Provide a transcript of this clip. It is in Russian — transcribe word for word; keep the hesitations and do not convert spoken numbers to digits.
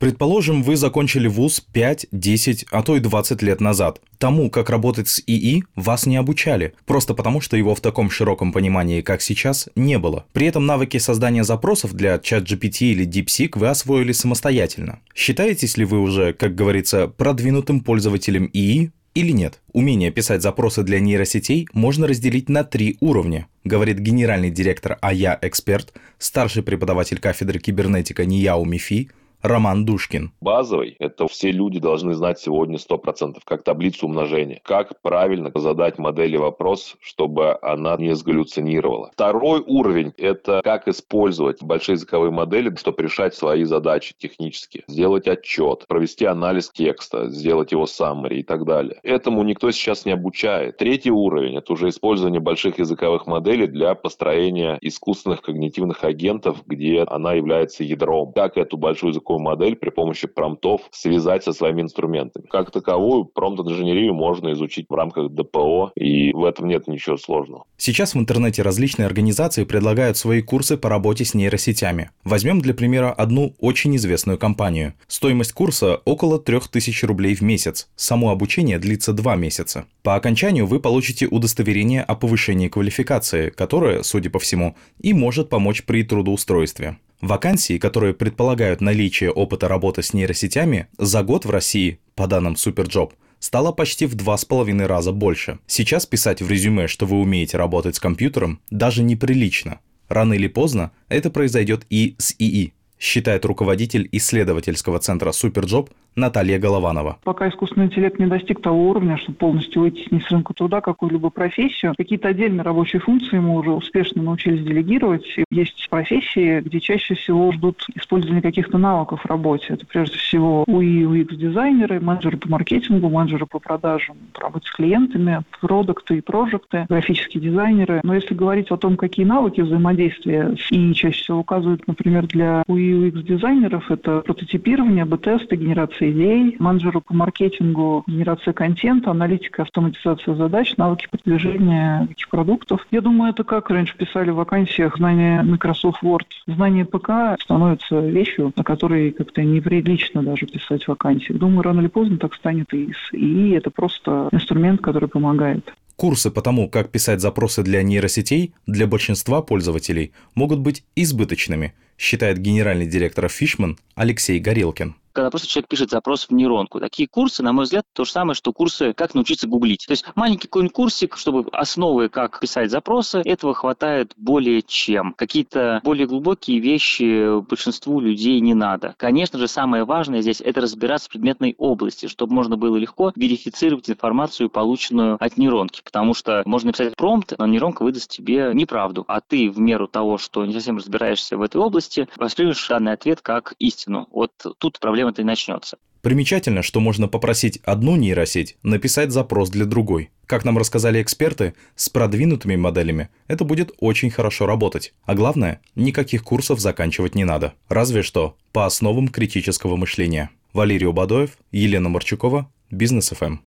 Предположим, вы закончили вуз пять, десять, а то и двадцать лет назад. Тому, как работать с ИИ, вас не обучали, просто потому, что его в таком широком понимании, как сейчас, не было. При этом навыки создания запросов для ChatGPT или DeepSeek вы освоили самостоятельно. Считаетесь ли вы уже, как говорится, продвинутым пользователем ИИ или нет? Умение писать запросы для нейросетей можно разделить на три уровня, говорит генеральный директор эй ай-эксперт, старший преподаватель кафедры кибернетика НИЯУ МИФИ Роман Душкин. Базовый – это все люди должны знать сегодня сто процентов, как таблицу умножения. Как правильно задать модели вопрос, чтобы она не сгаллюцинировала. Второй уровень – это как использовать большие языковые модели, чтобы решать свои задачи технические. Сделать отчет, провести анализ текста, сделать его summary и так далее. Этому никто сейчас не обучает. Третий уровень – это уже использование больших языковых моделей для построения искусственных когнитивных агентов, где она является ядром. Как эту большую языковую модель при помощи промптов связать со своими инструментами. Как таковую промпт-инженерию можно изучить в рамках ДПО, и в этом нет ничего сложного. Сейчас в интернете различные организации предлагают свои курсы по работе с нейросетями. Возьмем для примера одну очень известную компанию. Стоимость курса около трех тысяч рублей в месяц. Само обучение длится два месяца. По окончанию вы получите удостоверение о повышении квалификации, которое, судя по всему, и может помочь при трудоустройстве. Вакансии, которые предполагают наличие опыта работы с нейросетями, за год в России, по данным Суперджоп, стало почти в два с половиной раза больше. Сейчас писать в резюме, что вы умеете работать с компьютером, даже неприлично. Рано или поздно это произойдет и с ИИ, считает руководитель исследовательского центра Суперджоп Наталья Голованова. Пока искусственный интеллект не достиг того уровня, чтобы полностью вытеснить с рынка труда какую-либо профессию, какие-то отдельные рабочие функции мы уже успешно научились делегировать. Есть профессии, где чаще всего ждут использования каких-то навыков в работе. Это прежде всего ю ай ю экс-дизайнеры, менеджеры по маркетингу, менеджеры по продажам, по работе с клиентами, продукты и прожекты, графические дизайнеры. Но если говорить о том, какие навыки взаимодействия с ИИ чаще всего указывают, например, для ю ай ю экс-дизайнеров, это прототипирование, эй би тесты, генерация идей, менеджеру по маркетингу, генерация контента, аналитика, автоматизация задач, навыки продвижения этих продуктов. Я думаю, это как раньше писали в вакансиях, знание Microsoft Word, знание ПК становится вещью, о которой как-то неприлично даже писать в вакансиях. Думаю, рано или поздно так станет и с ИИ. Это просто инструмент, который помогает. Курсы по тому, как писать запросы для нейросетей, для большинства пользователей могут быть избыточными, считает генеральный директор Fishman Алексей Горелкин. Когда просто человек пишет запрос в нейронку. Такие курсы, на мой взгляд, то же самое, что курсы «Как научиться гуглить». То есть маленький какой-нибудь курсик, чтобы основы, как писать запросы, этого хватает более чем. Какие-то более глубокие вещи большинству людей не надо. Конечно же, самое важное здесь – это разбираться в предметной области, чтобы можно было легко верифицировать информацию, полученную от нейронки. Потому что можно написать промпт, но нейронка выдаст тебе неправду. А ты в меру того, что не совсем разбираешься в этой области, воспримешь данный ответ как истину. Вот тут проблема это и начнется. Примечательно, что можно попросить одну нейросеть написать запрос для другой. Как нам рассказали эксперты, с продвинутыми моделями это будет очень хорошо работать. А главное, никаких курсов заканчивать не надо. Разве что по основам критического мышления. Валерий Убадоев, Елена Марчукова, Бизнес эф эм.